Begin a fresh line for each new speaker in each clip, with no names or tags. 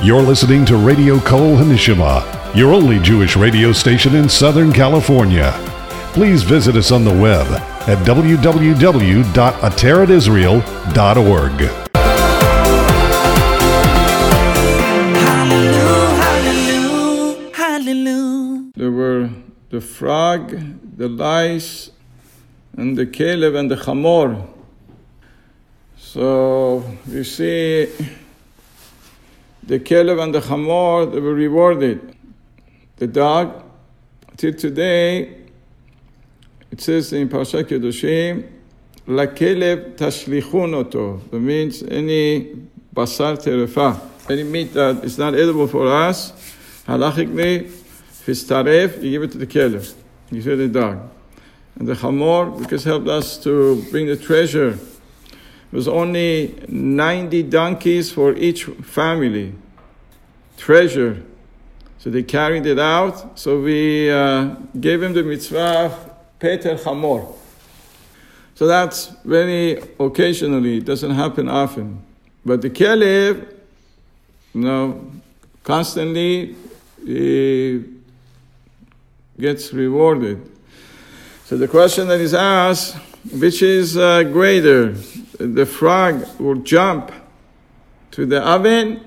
You're listening to Radio Kol Hanishima, your only Jewish radio station in Southern California. Please visit us on the web at www.ateratisrael.org.
Hallelujah, hallelujah.
There were the frog, the lice, and the kelev and the chamor. So you see, the kelev and the chamor, they were rewarded. The dog, till today, it says in Parashat Kedoshim, La kelev tashlichun oto. That means any basar terefa, any meat that is not edible for us, halachically, if it's taref, you give it to the kelev, you give it to the dog. And the chamor, because it helped us to bring the treasure. It was only 90 donkeys for each family. Treasure. So they carried it out. So we gave him the mitzvah, Peter Chamor. So that's very occasionally. It doesn't happen often. But the kelev, constantly he gets rewarded. So the question that is asked, which is greater? The frog will jump to the oven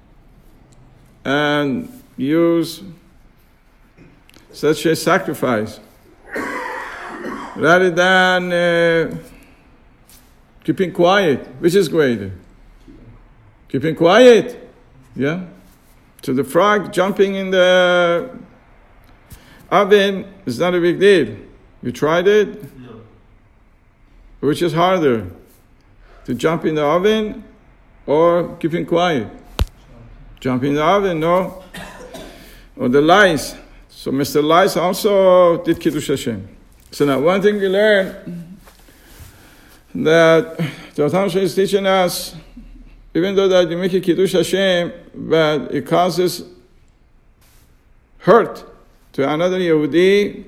and use such a sacrifice rather than keeping quiet. Which is greater? Keeping quiet, yeah? So the frog jumping in the oven is not a big deal. You tried it? No. Which is harder? To jump in the oven or keeping quiet? Jump in the oven, no? Or the lice. So Mr. Lice also did Kiddush Hashem. So now one thing we learned that the Atam is teaching us, even though that you make a Kiddush Hashem, but it causes hurt to another Yehudi,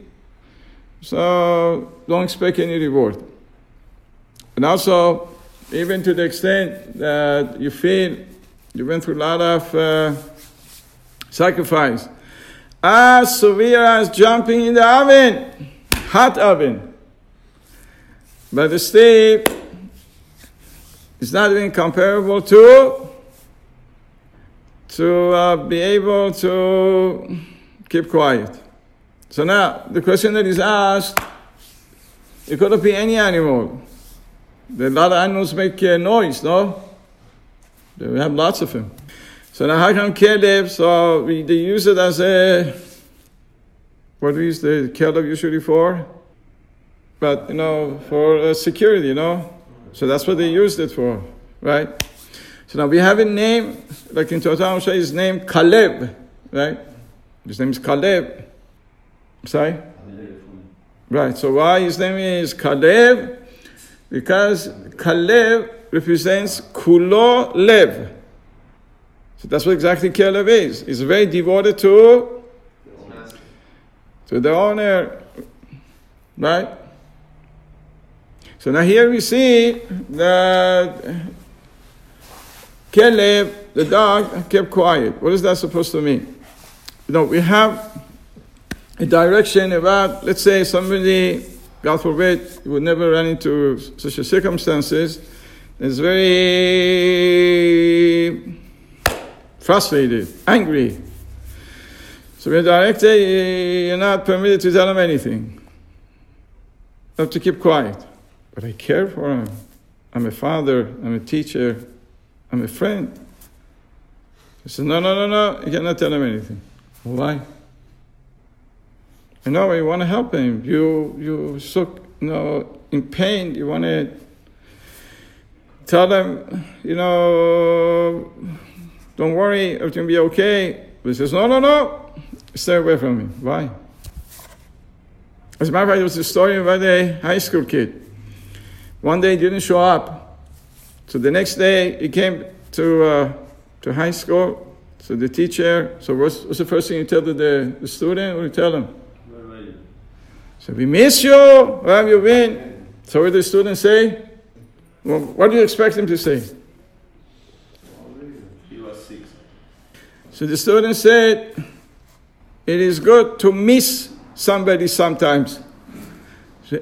so don't expect any reward. And also, even to the extent that you feel you went through a lot of sacrifice. As severe as jumping in the oven, hot oven. But the steep is not even comparable to be able to keep quiet. So now, the question that is asked, it could be any animal. A lot of animals make noise, no? We have lots of them. So now how come kelev? So they use it as a, what do we use the kelev usually for? But, for security, So that's what they used it for, right? So now we have a name, like in Torah Moshe, his name Kaleb, right? His name is Kaleb. Sorry? Right, so why his name is Kaleb? Because Kaleb represents Kulo Lev. So that's what exactly Kelev is. He's very devoted to the owner. Right? So now here we see that Kelev, the dog, kept quiet. What is that supposed to mean? We have a direction about, let's say somebody, God forbid, would never run into such a circumstances, is very frustrated, angry. So we're directed, you're not permitted to tell him anything. You have to keep quiet. But I care for him. I'm a father, I'm a teacher, I'm a friend. He said, no, you cannot tell him anything. Why? I know you want to help him. You're so in pain. You want to tell him, don't worry, everything will be okay. But he says, no, stay away from me. Why? As a matter of fact, there was a story about a high school kid. One day he didn't show up. So the next day he came to high school. So the teacher, what's the first thing you tell to the student? What do you tell him? So we miss you. Where have you been? So what did the student say? Well, what do you expect him to say?
He was sick.
So the student said, it is good to miss somebody sometimes. So,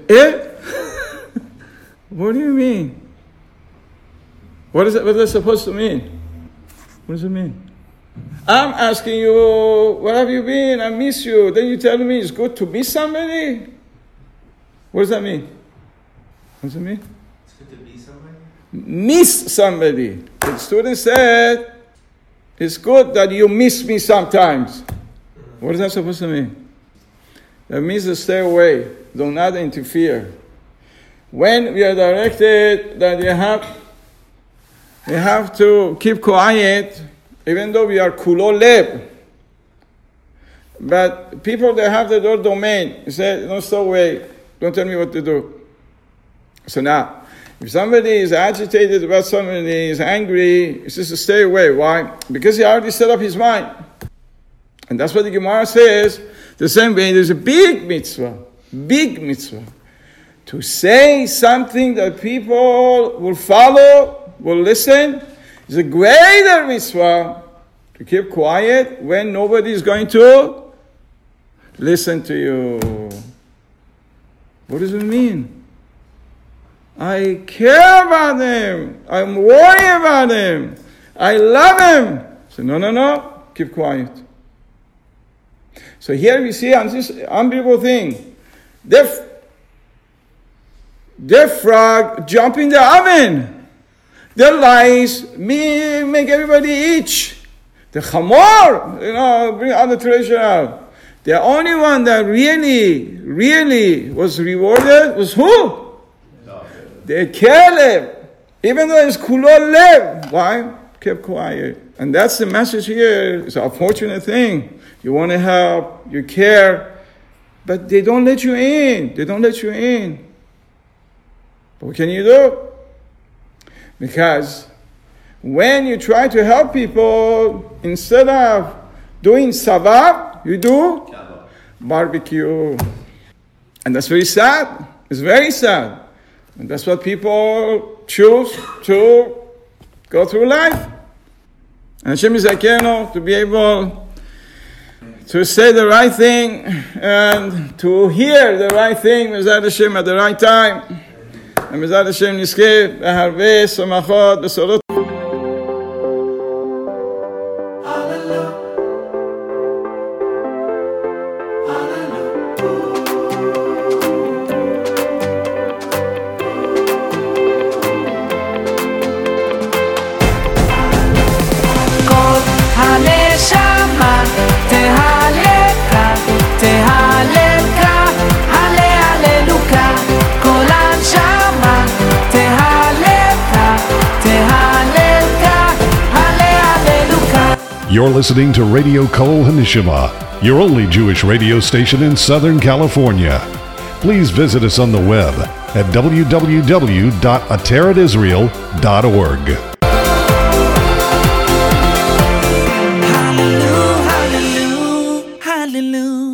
What do you mean? What is that supposed to mean? What does it mean? I'm asking you, where have you been? I miss you. Then you tell me it's good to miss somebody? What does that mean? What does it mean?
It's good to be somebody?
Miss somebody. The student said, it's good that you miss me sometimes. What is that supposed to mean? That means to stay away. Do not interfere. When we are directed that you have to keep quiet, even though we are kulo leb. But people, they have their domain. You say, don't stay away. Don't tell me what to do. So now, if somebody is agitated about somebody, is angry, he says to stay away. Why? Because he already set up his mind. And that's what the Gemara says. The same way, there's a big mitzvah, to say something that people will follow, will listen. It's a greater mitzvah to keep quiet when nobody is going to listen to you. What does it mean? I care about him. I'm worried about him. I love him. So no, keep quiet. So here we see on this unbelievable thing. The frog jump in the oven. The lice make everybody itch. The chamor, bring all the treasure out. The only one that really was rewarded was who? The Caleb. Even though it's kulo lev. Why? Kept quiet. And that's the message here. It's an unfortunate thing. You want to help, you care, but they don't let you in. But what can you do? Because when you try to help people, instead of doing savab, you do barbecue. And that's very sad. It's very sad. And that's what people choose to go through life. And Hashem is to be able to say the right thing and to hear the right thing, Mizad Hashem, at the right time. And Mizad Hashem nizkeh b'harvei samachot b'sorot.
You're listening to Radio Kol Hanishima, your only Jewish radio station in Southern California. Please visit us on the web at www.ateretisrael.org.
Hallelujah, hallelujah, hallelujah.